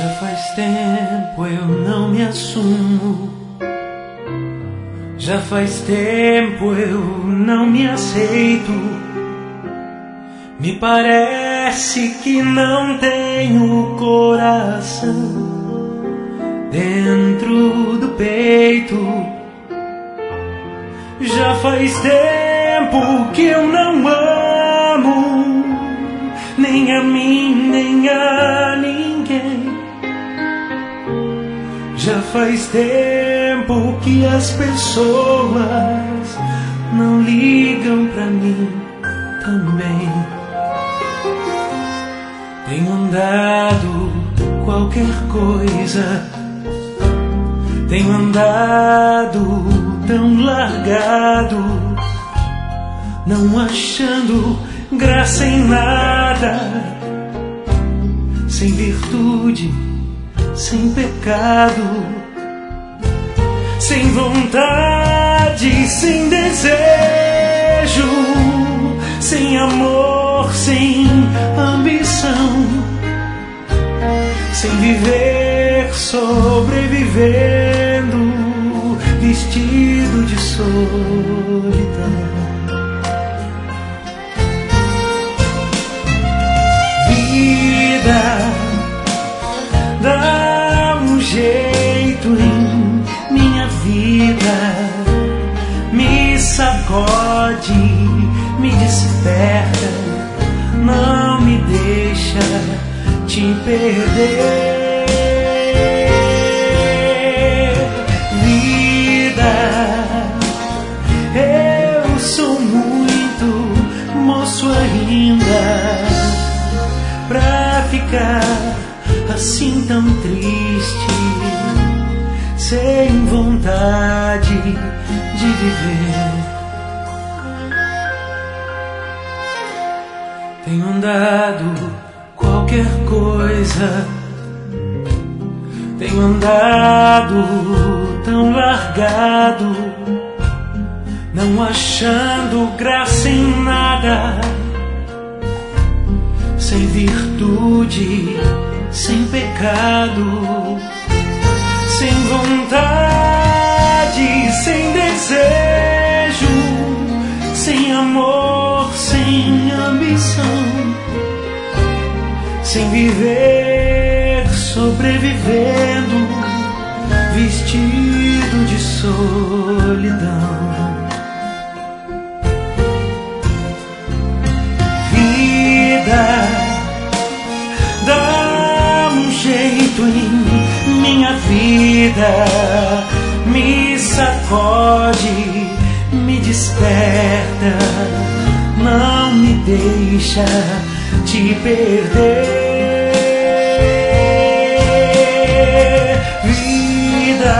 Já faz tempo eu não me assumo. Já faz tempo eu não me aceito. Me parece que não tenho coração dentro do peito. Já faz tempo que eu não amo nem a mim, nem a ninguém. Já faz tempo que as pessoas não ligam pra mim também. Tenho andado qualquer coisa, tenho andado tão largado, não achando graça em nada, sem virtude, sem pecado, sem vontade, sem desejo, sem amor, sem ambição, sem viver, sobrevivendo, vestido de solidão. Dá um jeito em minha vida, me sacode, me desperta, não me deixa te perder. Vida, eu sou muito moço ainda pra ficar assim tão triste, sem vontade de viver. Tenho andado qualquer coisa, tenho andado tão largado, não achando graça em nada, sem virtude, sem pecado, sem vontade, sem desejo, sem amor, sem ambição, sem viver, sobrevivendo, vestido de solidão. Dá um jeito em minha vida, me sacode, me desperta, não me deixa te perder. Vida,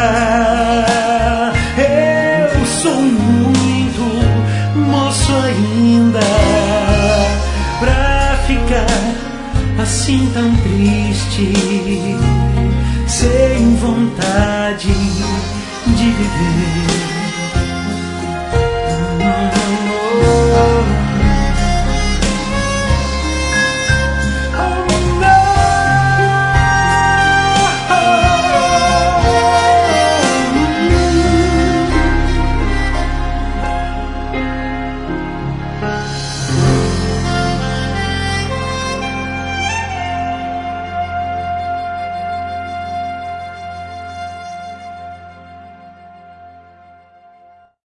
eu sou muito moço ainda pra ficar assim tão triste, sem vontade de viver.